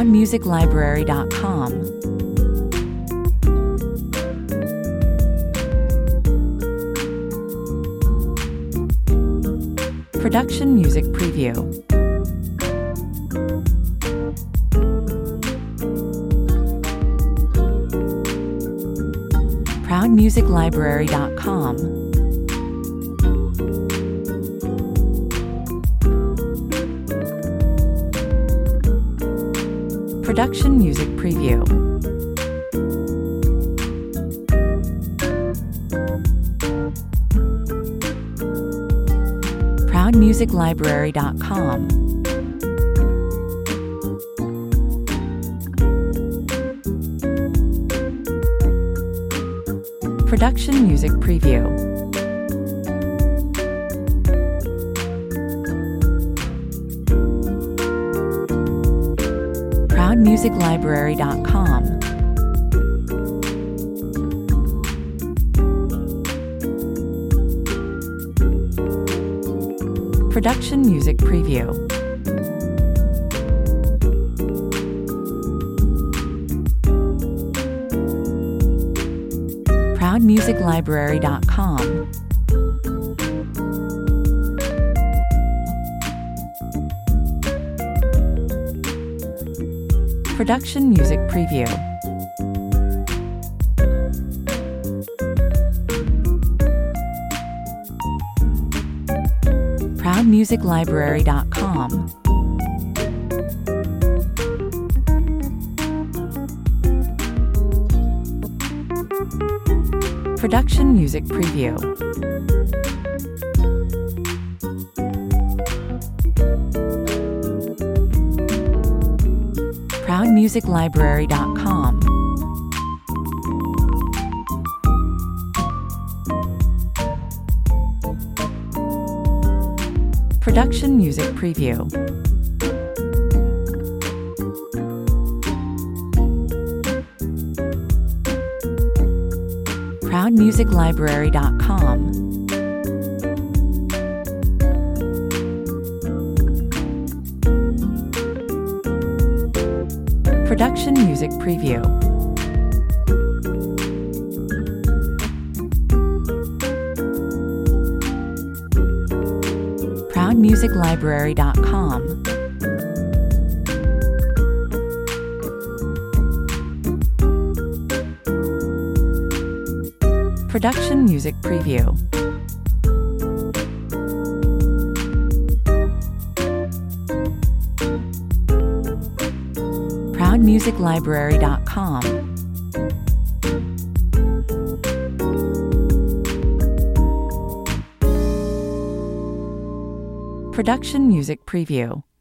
ProudMusicLibrary.com. Production Music Preview. ProudMusicLibrary.com. Production Music Preview. ProudMusicLibrary.com. Production Music Preview. ProudMusicLibrary.com. Production Music Preview. ProudMusicLibrary.com. Production Music Preview. ProudMusicLibrary.com. Production Music Preview. ProudMusicLibrary.com. Production Music Preview. ProudMusicLibrary.com. Production Music Preview. ProudMusicLibrary.com. Production Music Preview. ProudMusicLibrary.com. Production Music Preview.